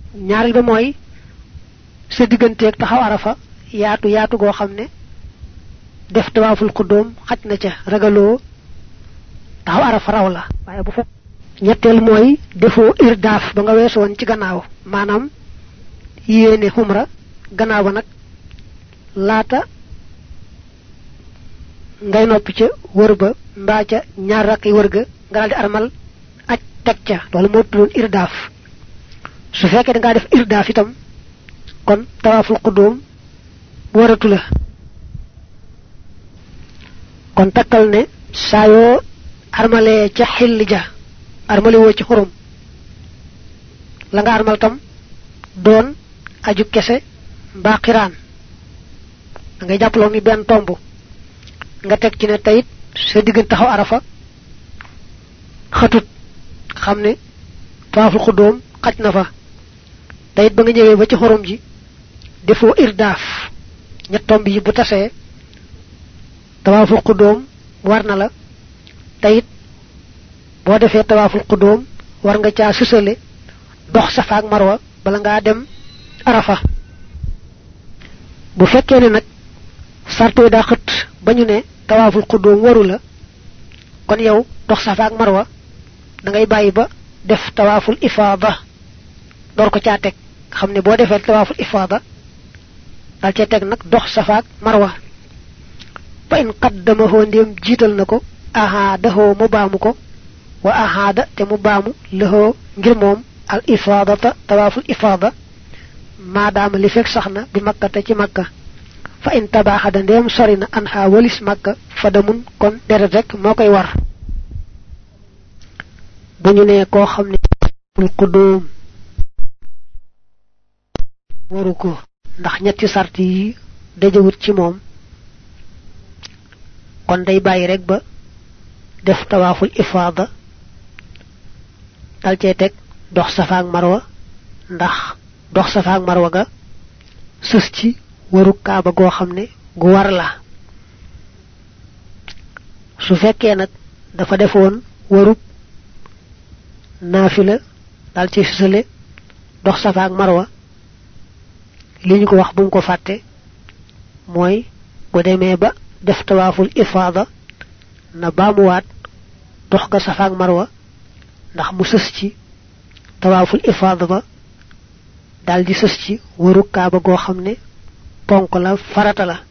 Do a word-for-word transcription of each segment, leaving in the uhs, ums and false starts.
ñaaral ba mooy sa digganteeg taxaw arafa yaatu yaatu goo xam ne def tawaaful qudum xaj na ca ragaloo taxaw arafa raw la waaye bu fa ñetteel mooy defoo irdaaf ba nga weesu woon ci gannaaw maanaam yéene xumra gannaaw ba nag laata ngay noppi ca wër ba mbaa ca ñaar rakk yi wër ga nga daal di armal aj teg ca loolu moo tuddoon irdaaf su fekkee da ngaa def irdaaf itam kon tawaaful qudum waratu la kon takkal ne saa yoo armalee ca xill ja armale woo ci xurum la nga armal tam doon aju kese mbaa xiraan da ngay jàppaloo mi benn tomb nga teg ci ne tayit sa diggante taxaw arafa xatut xam ne tawaaful qudum xaj na fa tayit ba nga ñëwee ba ci xurum ji defoo irdaaf ñett tomb yi bu tasee tawaaful qudum war na la tayit boo defee tawaaful qudum war nga caa sësale dox safa ak marwa bala ngaa dem arafa bu fekkee ne nag sarto daa xët ba ñu ne tawaaful qudum waru la kon yow dox safa ak marwa da ngay bàyyi ba def tawaaful ifaada door ko caa teg xam ne boo defee tawaaful ifaada dal cee teg nag dox safa ak marwa fa in qaddamahu ndéem jiital na ko ahaadahoo mu baamu ko wa ahaada te mu baamu lahoo ngir moom al ifaadata tawaaful ifaada maadaama li fekk sax na bi makkate ci makka fa in tabaaxada ndéem sori na an xaa walis makka fa damun kon deret rek moo koy war bu ñu nee koo xam ne tawaaful qudum waru ko ndax ñetti sart yi dajewut ci moom kon day bàyyi rek ba def tawaaful ifaada dal cee teg dox safa ak marwa ndax dox safa ak marwa ga sës ci waru kaaba goo xam ne gu war la su fekkee nag dafa defoon waru naafila dal ci sësale dox safa ak marwa li ñu ko wax bu mu ko fàtte mooy bu demee ba def tawaaful ifaada na baamuwaat dox ga safa ak marwa ndax mu sës ci tawaaful ifaada ba daldi sës ci waru kaaba goo xam ne ponk la farata la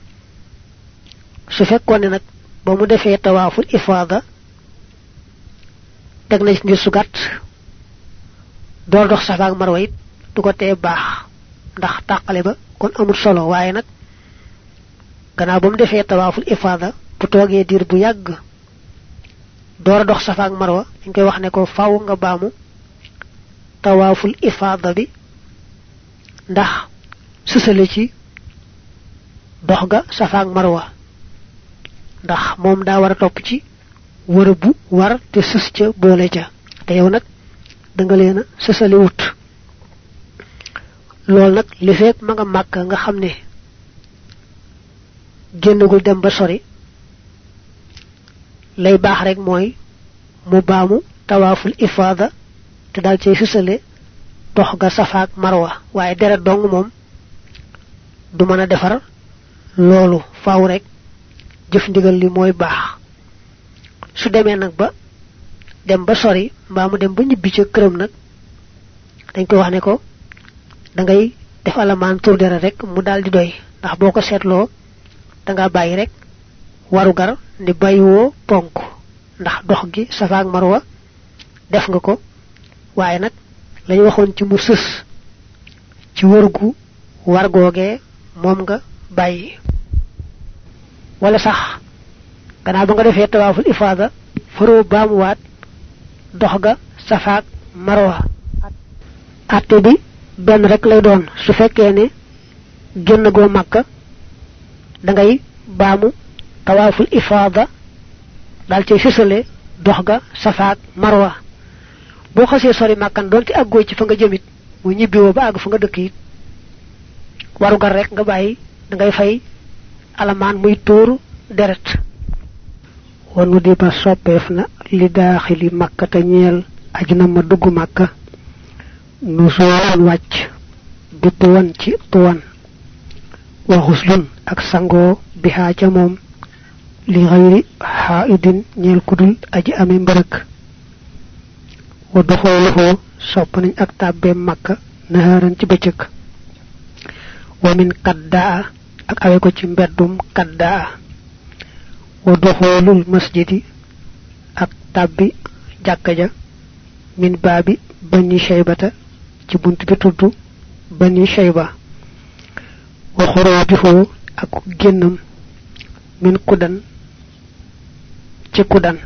su fekkoon ne nag ba mu defee tawaaful ifaada teg na ci ngir su gàtt door dox safa ak marwa it du ko tee baax ndax tàqale ba kon amul solo waaye nag gannaaw ba mu defee tawaaful ifaada bu toogee diir bu yàgg door a dox safa ak marwa dañ koy wax ne ko faaw nga baamu tawaaful ifaada bi ndax sësale ci dox ga safa ak marwa ndax moom daa war a topp ci wër bu war te sës ca boole ca te yow nag da nga leen a sësale wut loolu nag li fekk ma nga màkk nga xam ne génnagul dem ba sori lay baax rek mooy mu baamu tawaaful ifaada te dal cay sësale dox ga safa ak marwa waaye deret dong moom du mën a defar loolu faaw rek jëf ndigal li mooy baax su demee nag ba dem ba sori mbaa mu dem ba ñibbi ca këram nag dañ ko wax ne ko da ngay def alamaan tur deret rek mu daal di doy ndax boo ko seetloo da nga bàyyi rek waru gar ndi bàyyiwoo ponk ndax dox gi safa ak marwa def nga ko waaye nag lañu waxoon ci mu sës ci wërgu war googee moom nga bàyyi wala sax gannaaw ba nga defee tawaaful ifaada faroo baamuwaat dox ga safa ak marwa atte bi benn rek lay doon su fekkee ne génn goo Makka da ngay baamu tawaaful ifaada dal ci sësale dox ga safa ak marwa boo xasee sori Makkan doonte àggoo ci fa nga jëmit mu ñibbiwoo ba àgg fa nga dëkk it waru gar rek nga bàyyi da ngay fay alamaan muy tuur deret wanu di ba soppeef na li daaxili Makka te ñeel aju na ma dugg Makka nusulan wacc bi tuwan ci tuwan wa ghuslun ak sango biha ca mom li ghayri haidin ñeel kudul aji amé mbërëk wa dukhuluhu sopp nañ ak tabbe makka naharan ci bëccëk wa min kaddaa ak awé ko ci mbeddum kaddaa wa dukhulul masjidi ak tabbi jakka ja min babi bani shaybata ci buntu bi tuddu bani shayba wa khurujuhu ak gennam min kudan ci kudan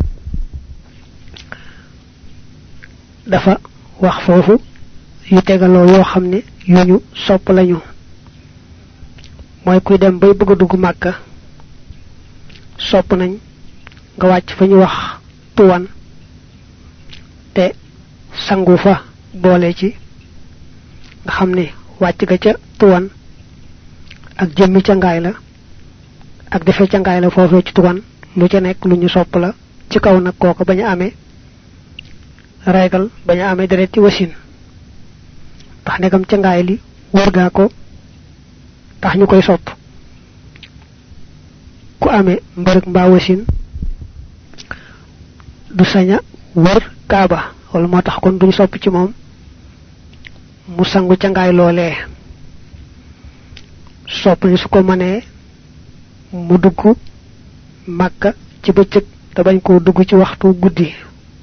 dafa wax fofu yu tegalo yo xamne yuñu sopp lañu moy kuy dem bay bëgg dugg makka sopp nañ nga wacc fañu wax tuwan te sangu fa boole ci nga xamne wacc ga ca tuwan ak jëmmi ca ngaay la ak defé ca ngaay la fofé ci tuwan lu ca nek lu ñu sopp la ci kaw nak koko baña amé raygal baña amé deret ci wasin tax nekam ca ngaay li wër ga ko tax ñukoy sopp ku amé mbërek mba wasin du saña wër kaaba wala motax kon duñ sopp ci mom mu sangu ca ngaay lolé sopp ni su ko mané mu dugg makka ci bëccëg te bañ ko dugg ci waxtu guddi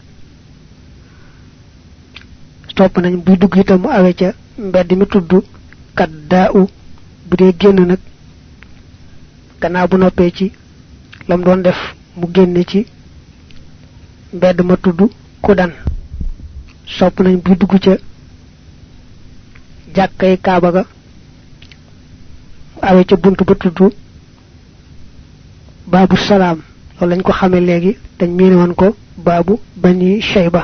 sopp nañ bu dugg itam mu awé ca mbedd mi tuddu kaddaa'u bu dé génn nak gannaaw bu noppé ci lam doon def mu génn ci mbedd ma tuddu kudan sopp nañ bu dugg ca jakkay kaaba ga awé ca buntu ba tuddu babu salam lolou lañ ko xamé légui dañ miné won ko babu bani shayba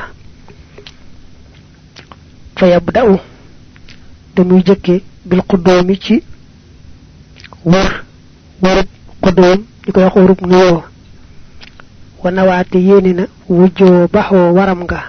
fa yabda'u damuy jëkke bil qudumi ci war war qudum diko wax warub nuyo wa nawati yenina wujjo baxo waram nga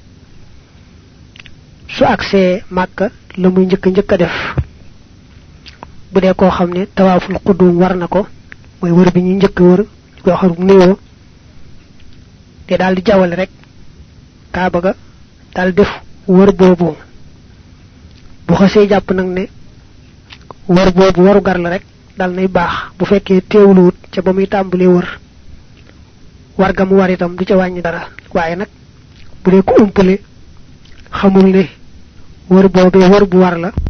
su accès makka lamuy ñëk ñëk def bu dé ko xamné tawaful qudum war nako moy wër bi ñi ñëk wër ko xaru nuyo té dal di jawal rek kaaba ga dal def wër bobu bu xasse japp nak né wër bobu waru gar la rek dal nay bax bu fekkee teewluut ca bamuy tambulé wër war ga mu war itam du ca wañi dara waye nak bu dé ko umpulé xamul né wër bobé wër bu war la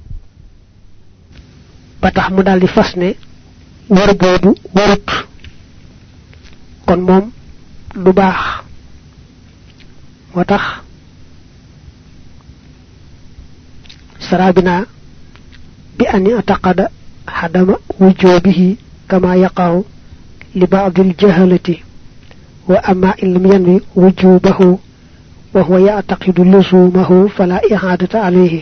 ba tax mu dal di fas né wër bobu warut kon mom du bax motax sarabina bi an yataqada hadama wujubihi kama yaqa'u li ba'd al-jahalati wa amma illam yanwi wujubahu wa huwa ya'taqidu luzumahu fala i'adata alayhi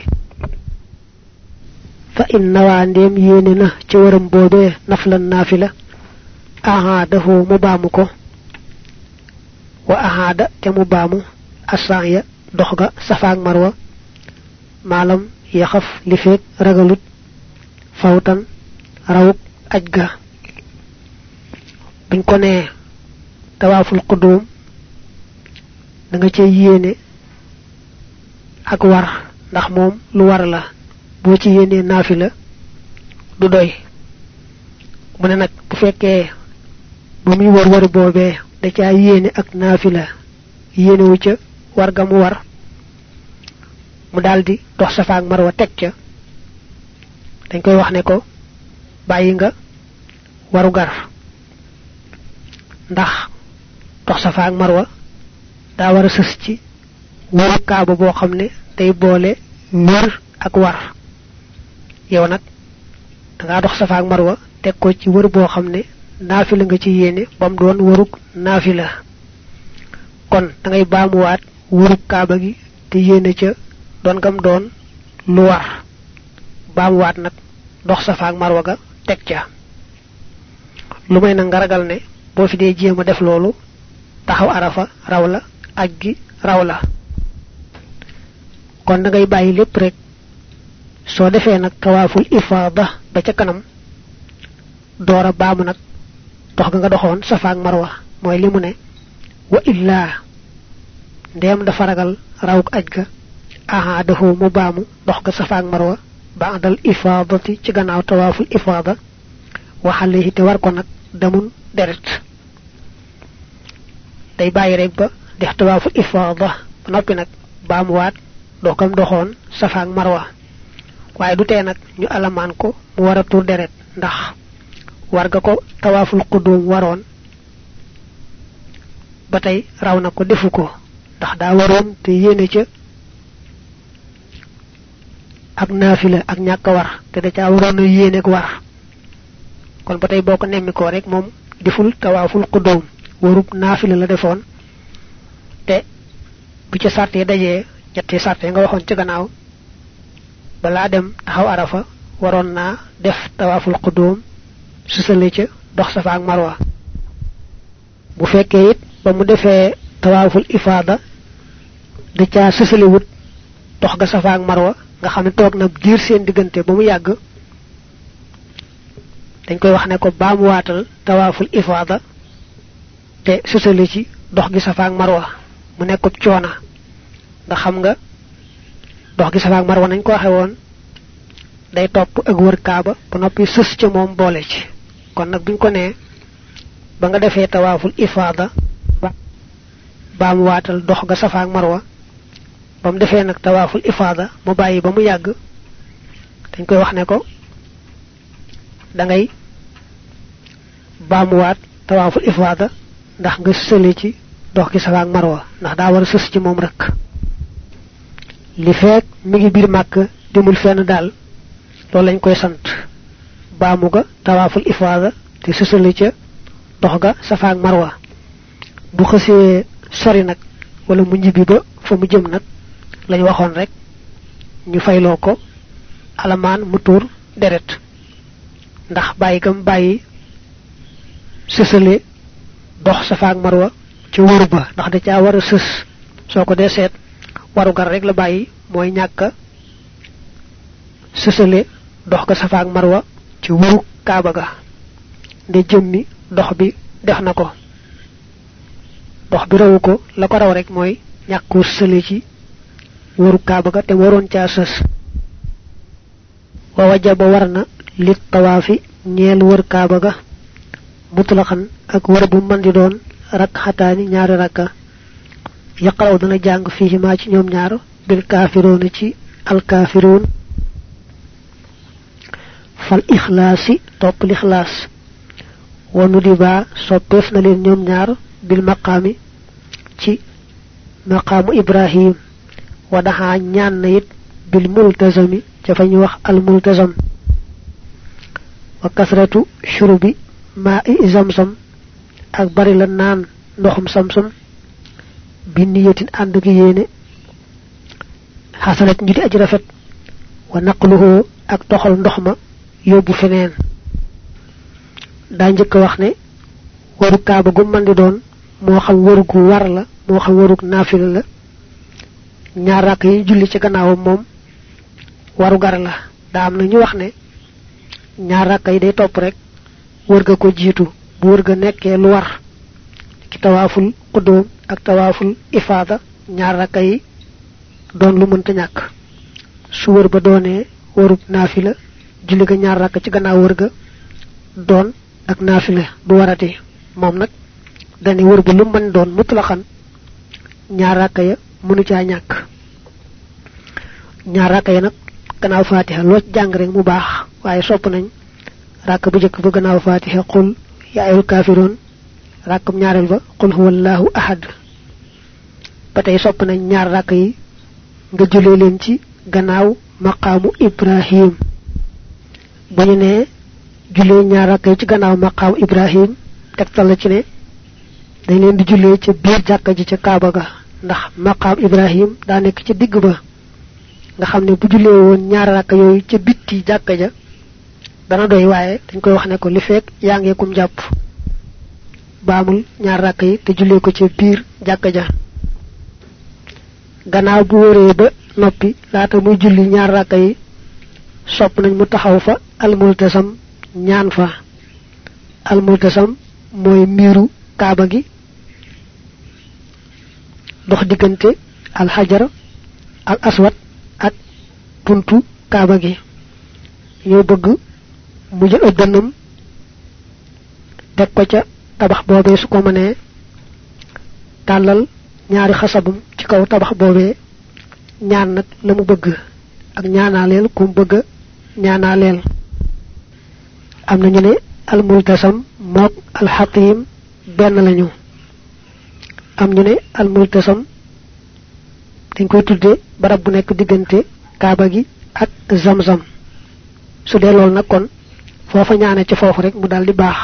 fa inna wa ndem yenena ci waram bobé naflan nafila ahadahu mubamuko wa ahada te mubamu asaya doxga safa ak marwa malam yaxaf li fek ragalut fawtan rawuk ajga buñ ko né tawaful qudum da nga ci yéné ak war ndax mom lu war la bo ci yéné nafila du doy mu né nak bu féké bu mi wor wor bobé da ca yéné ak nafila yéné wu ca war ga mu war mu daldi dox safa ak marwa tek ca dañ koy wax né ko bayyi nga waru gar ndax dox safa ak marwa da wara sess ci waru kaaba bo xamné day bolé wër ak war yow nak da nga dox safa ak marwa tek ko ci wër bo xamné nafila nga ci yéné bam doon waruk nafila kon da ngay baamu waat wëruk kaaba gi te yéné ca doon gam doon lu war baamu waat nak dox safa ak marwa ga tek ca lu may na nga ragal né bo fi dé jéema def lolu taxaw arafa rawla ajgi rawla kon da ngay bayyi lepp rek so defé nak tawaful ifada ba ca kanam doora baamu nak dox nga doxoon safa ak marwa moy limu ne wa illa ndem dafa ragal rawuk aj ga aha dafa mu baamu dox ga safa ak marwa ba'dal ifadati ci gannaaw tawaful ifada wa alayhi te war ko nak damun deret day bayyi rek ba def tawaful ifada nopi nak baamu waat dokam doxoon safa ak marwa waye du té nak ñu alaman ko mu wara tour deret ndax war ga ko tawaful qudum waron batay raw na ko defuko ndax da waron te yene ci ak nafila ak ñaka war te da ca waron yene ak war kon batay boko nemmi ko rek mom deful tawaful qudum warub nafila la defon te bu ci sarté dajé ñetti sarté nga waxon ci gannaaw bala dem taxaw arafa waron na def tawaful qudum susale ci dox safa ak marwa bu fekke it ba mu defé tawaful ifada da ca susale wut dox ga safa ak marwa nga xamne tok na diir seen digënté ba mu yagg dañ koy wax ne ko baamu watal tawaful ifada te susale ci dox gi safa ak marwa mu nekk ciona nga xam nga dox gi safa ak marwa nañ ko waxe won day top ak wër kaaba ba nopi sus ci mom bolé ci kon nak buñ ko né ba nga défé tawaful ifada bam watal dox ga safa ak marwa bam défé nak tawaful ifada mu bayyi ba mu yagg dañ koy wax né ko da ngay bam wat tawaful ifada ndax nga sëlé ci dox gi safa ak marwa ndax da wara sus ci mom rek li fek mi ngi bir makka demul fenn dal lolou lañ koy sant baamu ga tawaful ifada te susale ca dox ga safa ak marwa bu xëssé sori nak wala mu ñibi ba fa mu jëm nak lañ waxon rek ñu faylo ko alaman mu tour deret ndax bayyi gam bayyi susale dox safa ak marwa ci wuru ba ndax da ca wara sus soko dé sét waru gar rek la bayyi moy ñaka susale dox ga safa ak marwa ci wuru kaaba ga de jëmmi dox bi def nako dox bi raw ko la ko raw rek moy ñakku susale ci wuru kaaba ga te waron ca sus wa wajaba warna lit tawafi ñeel wër kaaba ga mutlaqan ak wër bu man di doon rak'atani ñaari rakka yaqraw dana jang fihi ma ci ñoom ñaar bil kafirun ci al kafirun fal ikhlasi top l'ikhlas wa nudiba soppef na len ñoom ñaar bil maqami ci maqamu ibrahim wa daha ñaan na it bil multazami ca fañu wax al multazam wa kasratu shurubi ma'i zamzam ak bari la naan ndoxum samsam bi niyatin and ak yene hasalat ñu di aji rafet wa naqluhu ak toxal ndox ma yóbbu feneen daa njëkk wax ne waru kaaba gu man di doon moo xam waru gu war la moo xam waru naafila la ñaar rak yi julli ci gannaawam moom waru gar la daa am na ñu wax ne ñaar rak yi day topp rek wër ga ko jiitu bu wër ga nekkee lu war ci tawaaful qudum ak tawaaful ifada ñaar rak yi doon lu mënta ñàkk su wër ba doonee waru naafila julli ga ñaar rak ci gannaaw wër ga doon ak naafila du warati moom nag dañi wër ba lu mën doon mutlaqan ñaar rak ya mënu caa ñàkk ñaar rak ya nag gannaaw fatiha loo jàng rek mu baax waaye sopp nañ rak bu jëkk ba gannaaw fatiha qul ya ayyuhal kafirun rakam ñaarel ba qul huwallahu ahad batay sopp nañ ñaar rak yi nga julé leen ci gannaaw maqamu ibrahim bañu né julé ñaar rak yi ci gannaaw maqamu ibrahim tektal ci né dañ leen di julé ci biir jakka ji ci kaaba ga ndax maqam ibrahim da nek ci digg ba nga xamné bu julé won ñaar rak yoy ci bitti jakka ja dana doy waye dañ koy wax né ko li fek yaangé kum japp baamul ñaar rakay te julé ko ci biir jakka ja gannaaw bu wéré ba noppi laata muy julli ñaar rakka yi sopp nañ mu taxaw fa al multasam ñaan fa al multasam moy miru kaaba gi dox digënté al hajar al aswad ak buntu kaaba gi ñoo bëgg mu jël ëddanam tek ko ca tabax bobé su ko mëne talal ñaari xasabum ci kaw tabax bobé ñaan nak lamu bëgg ak ñaanalel ku bëgg ñaanalel amna ñu né al multasam mok al hatim ben lañu am ñu né al multasam dañ koy tuddé barab bu nekk digënté kaaba gi ak zamzam su dé lol nak kon fofa ñaané ci fofu rek mu daldi baax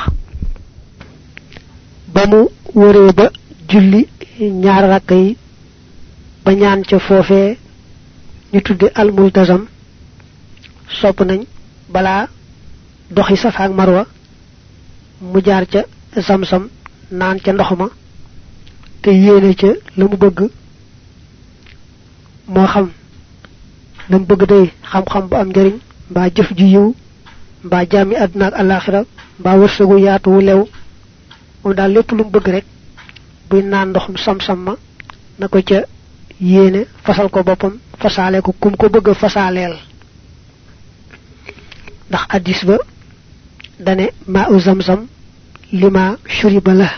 ba mu wëré ba julli ñaar rakka yi ba ñaan ci fofé ñu tuddé al multazam sopp nañ bala doxi safa ak marwa mu jaar ca zamzam naan ca ndoxuma te yéene ca lamu bëgg mo xam lam bëgg day xam-xam bu am njariñ ba jëf ju yiw ba jami aduna ak alakhirah ba wërsegu yaatu wu lew mo dal lepp lu bëgg rek buy naan ndoxum sam-sam ma nako ca yéene fasal ko boppam fasalé ko kum ko bëgg fasaleel ndax hadis ba dane ma'u zamzam lima shuriba la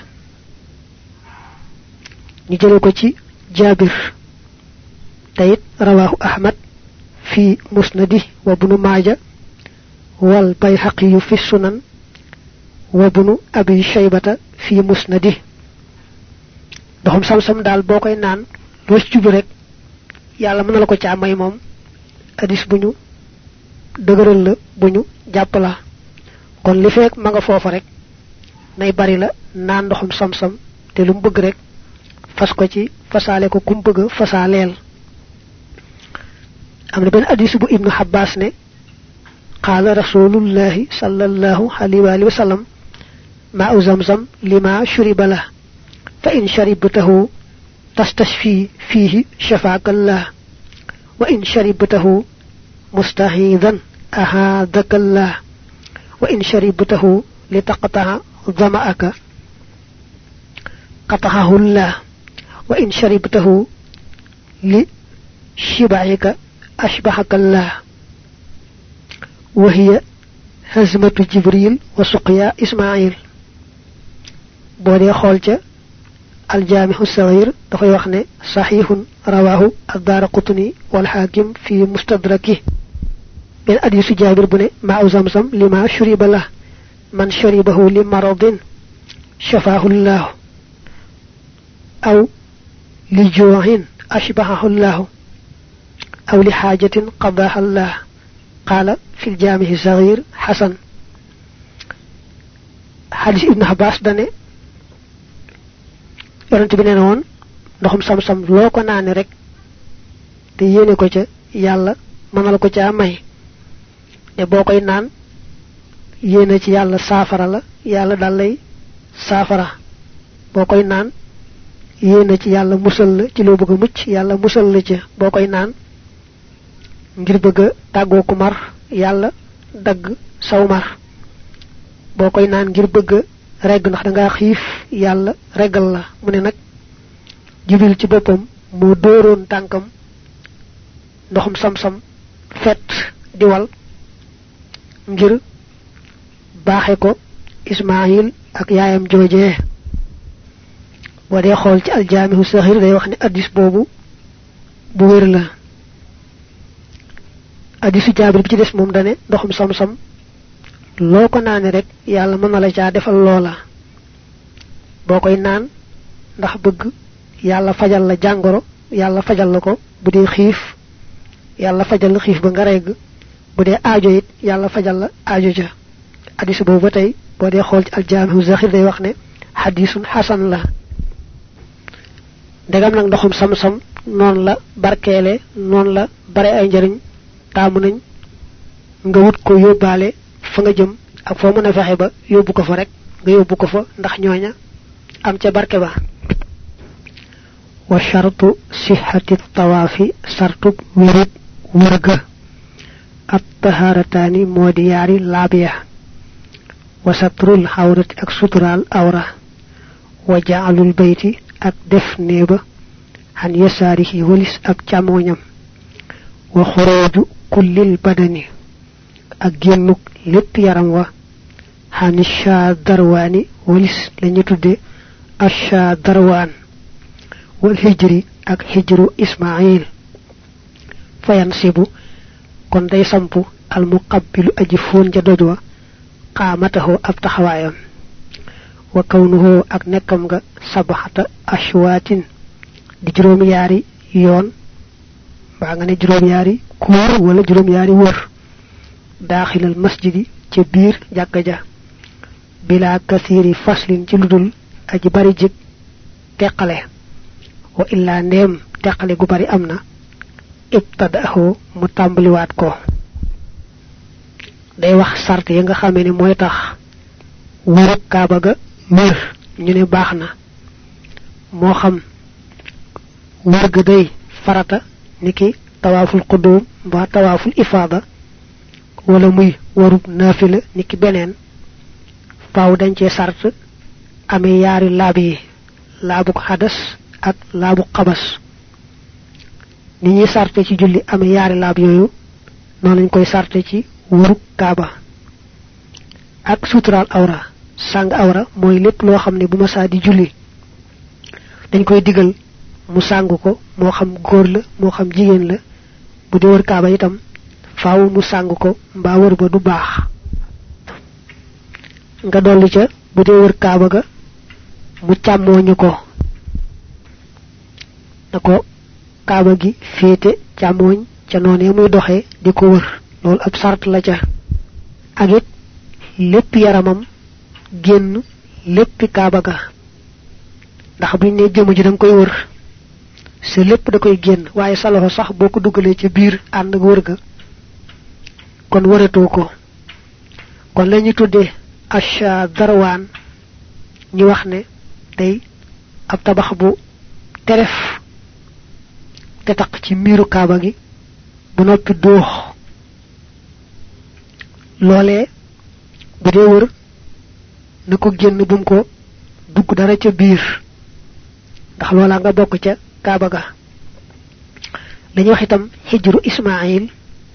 ñu jël ko ci jabir tayit rawahu ahmad fi musnadi wa ibn majah wal bayhaqi fi sunan wa ibn abi shaybata fi musnadi doxum sam-sam dal bokoy naan lo ci jublu rek yalla mëna la ko ca may mom hadis buñu deugural la buñu japp la kon li fek ma nga fofu rek nay bari la naan doxum sam-sam te lu bëgg rek fas ko ci fasalé ko kum bëgg fasalel amna ben hadith bu ibnu Abbas ne qala rasulullah sallallahu alaihi wa sallam ma'u zamzam lima shuriba la fa in sharibtahu tastashfi fihi shafakallah wa in sharibtahu mustahidan ahadakallah wa in sharibtahu litaqta'a dhama'aka qata'ahu Allah wa in sharibtahu li shiba'ika أشبهك الله وهي هزمة جبريل وسقيا إسماعيل بودي خولجة الجامع الصغير دخل وخني صحيح رواه الدارقطني والحاكم في مستدركه من حديث جابر بن ماء زمزم لما شرب له من شربه لمرض شفاه الله أو لجوع أشبهه الله أو لحاجة قضاها الله قال في الجامع الصغير حسن حديث ابن عباس داني يونت بي نون ndoxum sam sam loko naane rek te yene ko ca yalla manal ko ca may te bokoy naan yene ci yalla safara la yalla dal lay safara bokoy naan yene ci yalla musal la ci lo bëgg mucc yalla musal la ci bokoy naan ngir bëgg taggo ku mar yalla dag saw mar bokoy naan ngir bëgg reg ndax da nga xif yalla regal la mu ne nak jibril ci bopam mo dooroon tankam ndoxum sam-sam fet di wal ngir baxé ko ismaïl ak yaayam jojé bo dé xol ci al jami'u sahir day wax ni hadith bobu bu wër la hadith jabir bi ci dess mom dané ndoxum sam-sam loko nané rek yalla mëna la ca defal lola bokoy naan ndax bëgg yalla fajal la jangoro yalla fajal lako budé xif yalla fajal la xif ba nga reg budé aajo it yalla fajal la aajo ja hadith bobu batay bo dé xol ci al jami'u zakhir day wax né hadithun hasan la degam nak ndoxum sam-sam non la barkélé non la bare ay njariñ tamu nañ nga wut ko yobale fa nga jëm ak fo mëna fexé ba yobbu ko fa rek nga yobbu ko fa ndax ñoña am ca barké ba wa shartu sihhati tawafi sartu wirid wërga at taharatani modi yari labiya wa satrul hawrati ak sutural awra wa ja'alul bayti ak def neeba han yasarihi walis ak chamoñam wa khuruju kullil badani ak gennuk lepp yaram wa hanisha darwani walis lañu tudde asha darwan wal hijri ak hijru ismail fayansibu kon day sampu al muqabbilu aji fon ja dojwa qamatahu ab taxawayam wa kawnuhu ak nekkam nga sabahata ashwatin di juroom yaari yoon ba nga ne juroom yaari kuur wala juroom yaari wër dakhilal masjidi ci biir jakka ja bila kathiri faslin ci ludul aji bari jik teqale wa illa ndem teqale gu bari amna ibtadahu mu tambali wat ko day wax sart yi nga xamé ni moy tax wër kaaba ga wër ñu ne baxna mo xam wër ga day farata niki tawaful qudum ba tawaful ifada wala muy warub nafila niki benen faaw dañ ci sart amé yaari laab yi laabu hadas ak laabu qabas ni ñi sarté ci julli amé yaari laab yoyu non lañ koy sarté ci wuru kaaba ak sutural awra sang awra moy lepp lo xamné bu ma sa di julli dañ koy digal mu sang ko mo xam goor la mo xam jigen la bu de wër kaaba itam faaw mu sang ko mba wër ba du baax nga dolli ca bu de wër kaaba ga mu chamoñu ko nako kaaba gi fété chamoñ ca noné muy doxé diko wër lol ab sart la ca ak it lepp yaramam genn lepp kaaba ga ndax buñ né jëm ji dang koy wër sa lepp da koy genn waye sa loxo sax boko duggalé ci biir and ak wër ga kon wërato ko kon lañu tuddé asha darwan ñu wax né day ab tabax bu teref te tak ci miru kaaba gi bu nopi doox lolé bu dé wër nako genn bum ko dugg dara ca biir ndax lola nga bokk ca kaaba ga dañu wax itam hijru ismail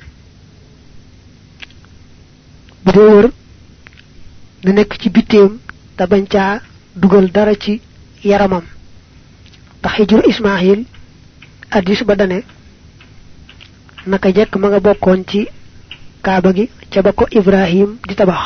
bu dé wër na nek ci bitéem ta bañ ca dugal dara ci yaramam ndax hijru ismail hadis ba dane naka jek ma nga bokkon ci kaaba gi ca bako ibrahim di tabax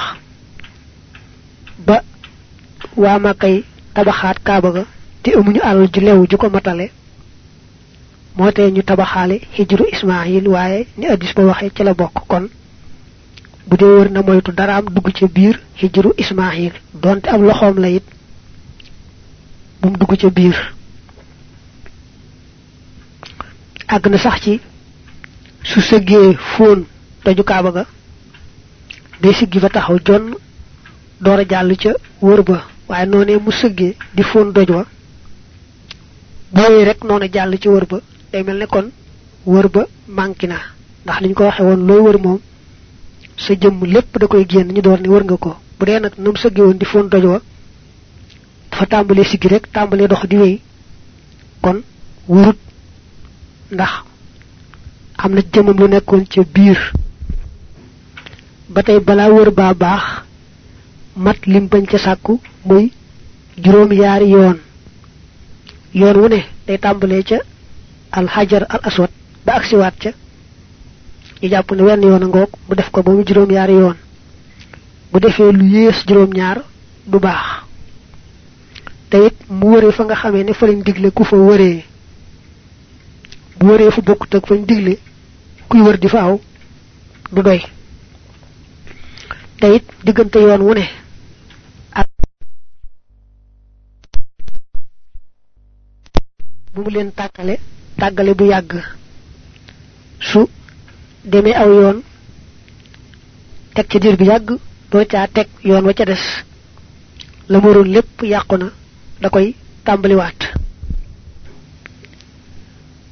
ba wa makay tabaxat kaaba ga te amuñu alal ju lew ju ko matale moté ñu tabaxale hijru ismail waye ni hadis ba waxe ci la bokk kon bu de wër na moytu dara am dugg ci biir hijru ismail donte am loxom la it bum dugg ci biir ag na sax ci su sëggee fon taju kaaba ga day siggi fa taxaw jon doora jall ca wër ba waye noné mu sëggee di fon doj wa boy rek noné jall ci wër ba day melni kon wër ba mankina ndax liñ ko waxe won loy wër mom sa jëm lepp da koy genn ñu door ni wër nga ko bu dé nak num sëggee won di fon doj wa fa tambalé siggi rek tambalé dox di wéy kon wurut ndax amna jëmum lu nekkon ci biir batay bala wër ba baax mat lim bañ ca sakku muy juroom yaari yoon yoon wu ne day tambalé ca al hajar al aswad ba aksi wat ca yi japp ne wenn yoon ngok mu def ko ba mu juroom yaari yoon bu defé lu yees juroom ñaar du baax tayit mu wëré fa nga xamé ne fa lañ diglé ku fa wëré bu wëré fu bokku tak fañ diglé kuy wër di faaw du doy tayit digënté yoon wu ne ak bu mu leen takalé tagalé bu yagg su démé aw yoon tek ci dir bi yagg do ca tek yoon wa ca dess la moron lepp yaquna da koy tambali wat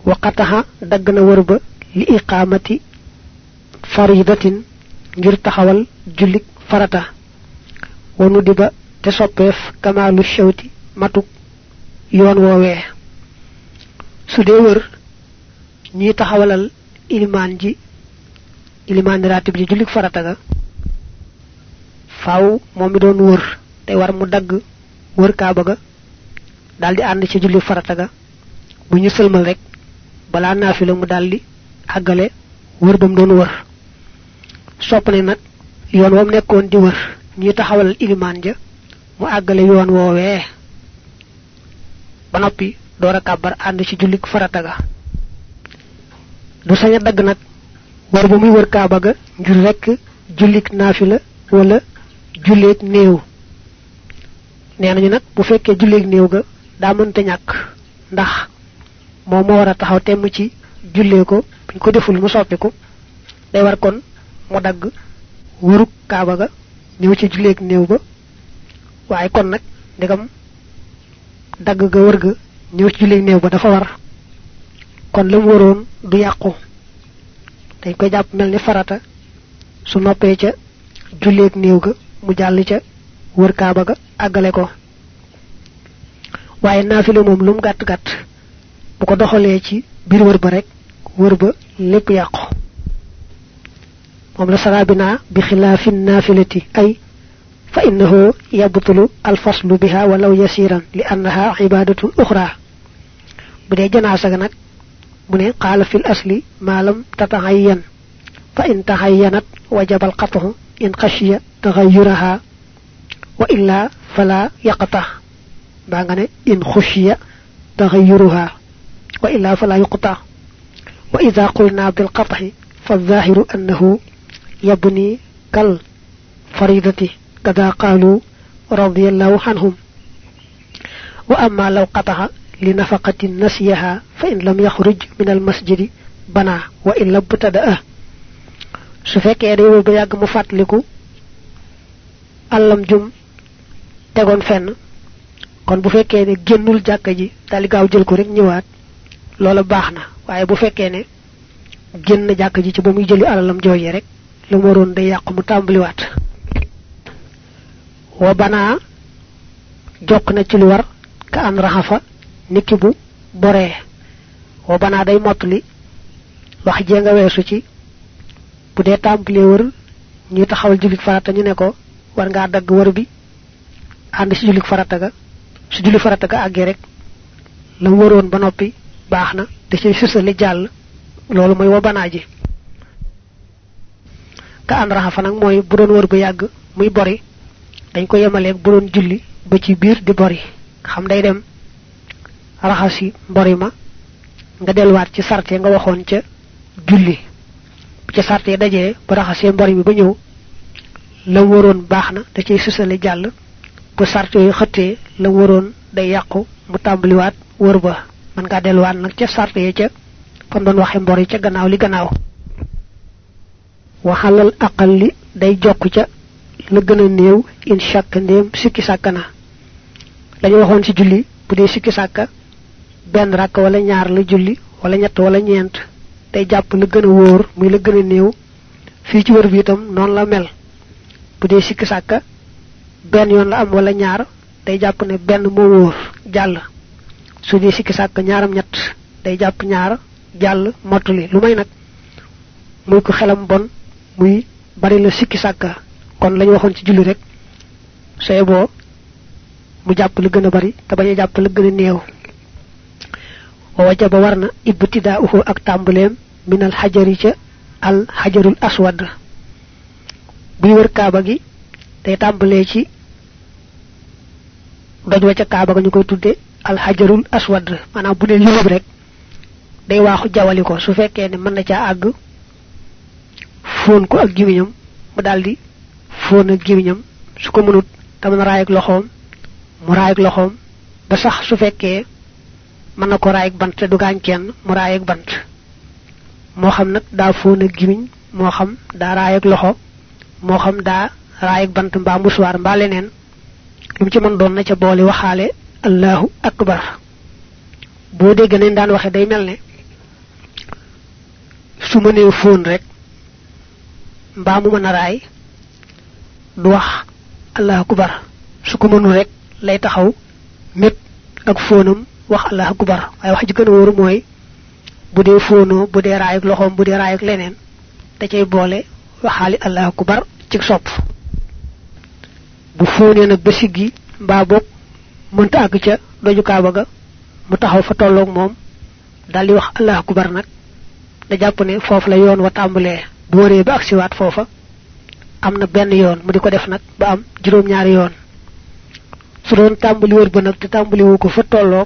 waqataha dagg na wër ba li iqamati faridatin ngir taxawal jullik farata wonu diba te soppeef kamalu shawti matuk yoon woowee su dee wër ñi taxawalal ilimaan ji ilimaan ratib ji jullik farata ga faaw moom mi doon wër te war mu dagg wër kaaba ga daldi ànd ci jullik farata ga bu ñu sëlmal rek balaa naafila mu daldi àggale wër bam doon wër sopp ne nag yoon wam nekkoon di wër ñi taxawalal ilimaan ja mu àggale yoon woowee ba noppi doora kàbbar ànd ci jullik farata ga du saña dagg nag war ba muy wër kaaba ga ngir rek jullik naafila wala julleek néew nee nañu nag bu fekkee julleek néew ga daa mënta ñàkk ndax moom moo war a taxaw temm ci jullee ko buñ ko deful mu soppiku day war kon mu dagg wëru kaaba ga ñëw ci julleek néew ba waaye kon nag ndegam dagg ga wër ga ñëw ci julleek néew ba dafa war kon lam waroon du yàqu dañ koy jàpp mel ni farata su noppee ca julleek néew ga mu jàll ca wër kaaba ga àggale ko waaye naafila moom lum gàtt gàtt bu ko doxalee ci biir wër ba rek wër ba lépp yàqu moom la sarabina bi xilaafin naafilati ay fa innahu yabtulu alfaslu biha walaw yasiran li annaha ibadatun ukhra bu dee janaasa ga nag mu ne qaala fil asli ma lam tatahayyan fa in tahayyanat wajaba alqat'u in khashiya taghayyuraha wa illa fala yaqta ba nga ne in khashiya taghayyuruha wa illa fala yuqta wa idha qulna bil qat'i fa adh-dhahiru annahu yabni kal faridati kada qalu radiyallahu anhum wa amma law qataha li nafaqati nasiyaha fa in lam yakhruj min al masjid bana wa in labtada su fekke day wol ba yag mu fatliku allam jum tegon fenn kon bu fekke ne gennul jakka ji dal gaaw jël ko rek ñëwaat loola baxna waye bu fekke ne genn jakka ji ci bamuy jëli alalam joye rek lu waron day yaq mu tambali wat wa bana jok na ci lu war ka an rahafa niki bu boré wa bana day motli wax je nga wessu ci bu dé tambali wër ñu taxawal julik farata ñu ne ko war nga dag wër bi and ci julik farata ga su julik farata ga agge rek la waron ba nopi baxna da ci sëssali jall lolu moy wa bana ji ka and rahafa nak moy bu doon wër bu yag muy bori dañ ko yemalé bu doon julli ba ci biir di bori xam day dem raxasi bori ma nga delwaat ci sarté nga waxon ca julli bu ci sarté dajé bu raxasi bori bi ba ñew la waron baxna da ci sëssali jall bu sarté yu xëté la waron day yaqku mu tambali waat wër ba man nga delwaat nak ci sarté ca kon doon waxe mbori ca gannaaw li gannaaw waxalal aqalli day jokku ca la gëna neew in shakk ndem sikki sakana lañu waxon ci julli bu dé sikki sakka ben rak wala ñaar la julli wala ñett wala ñent day japp la gëna woor muy la gëna neew fi ci wër bi tam non la mel bu dé sikki sakka ben yoon la am wala ñaar day japp ne ben mo woor jall su dé sikki sakka ñaaram ñett day japp ñaar jall motuli lu may nak muy ko xelam bon muy bari la sikki sakka kon lañ waxon ci julli rek sey bo mu japp lu gëna bari ta baña japp lu gëna neew wa wajaba warna ibtida'uhu ak tambulem min al hajari ca al hajarul aswad bu wër kaaba gi day tambulé ci doj wa ca kaaba ga ñukoy tuddé al hajarul aswad manam bu ne yulub rek day waxu jawali ko su fekkee ne mën na ca ag fon ko ak gimiñam mu daldi fon ak gimiñam su ko mënut tam na raay ak loxom mu raay ak loxom ba sax su fekkee mën na ko raay ak bant du gaañ kenn mu raay ak bant moo xam nag daa fon ak gimiñ moo xam daa raay ak loxo moo xam daa raay ak bant mbaa musuwaar mbaa leneen lu ci mën doon na ca boole waxaale allahu akbar boo dégg nañ daan waxe day mel ne su mëne foon rek mbaa mu mën a raay du wax allahu akbar su ko mënu rek lay taxaw met ak foonam wax allahu akbar waaye wax ji gën a wóor mooy bu dee foono bu dee raay ak loxoom bu dee raay ak leneen da cay boole waxaali allahu akbar ci sopp bu foonee nag ba siggi mbaa boog mënta àgg ca doju kaaba ga mu taxaw fa tolloog moom daldi wax allahu akbar nag da jàpp ne foofu la yoon wa tàmbalee bu wëree ba agsiwaat foofa am na benn yoon mu di ko def nag ba am juróom ñaari yoon su doon tàmbali wër ba nag te tàmbali wu ko fa tolloog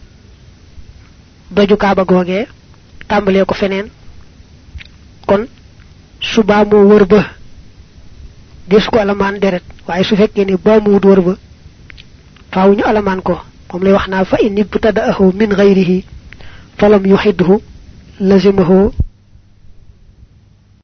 doju kaaba googee tàmbalee ko feneen kon su baa moo wër ba des ko alamaan deret waaye su fekkee ne baa mu wut wër ba faaw ñu alamaan ko moom lay wax naa fa in ibtada'ahu min ghayrihi falam yuhidhu lazimahu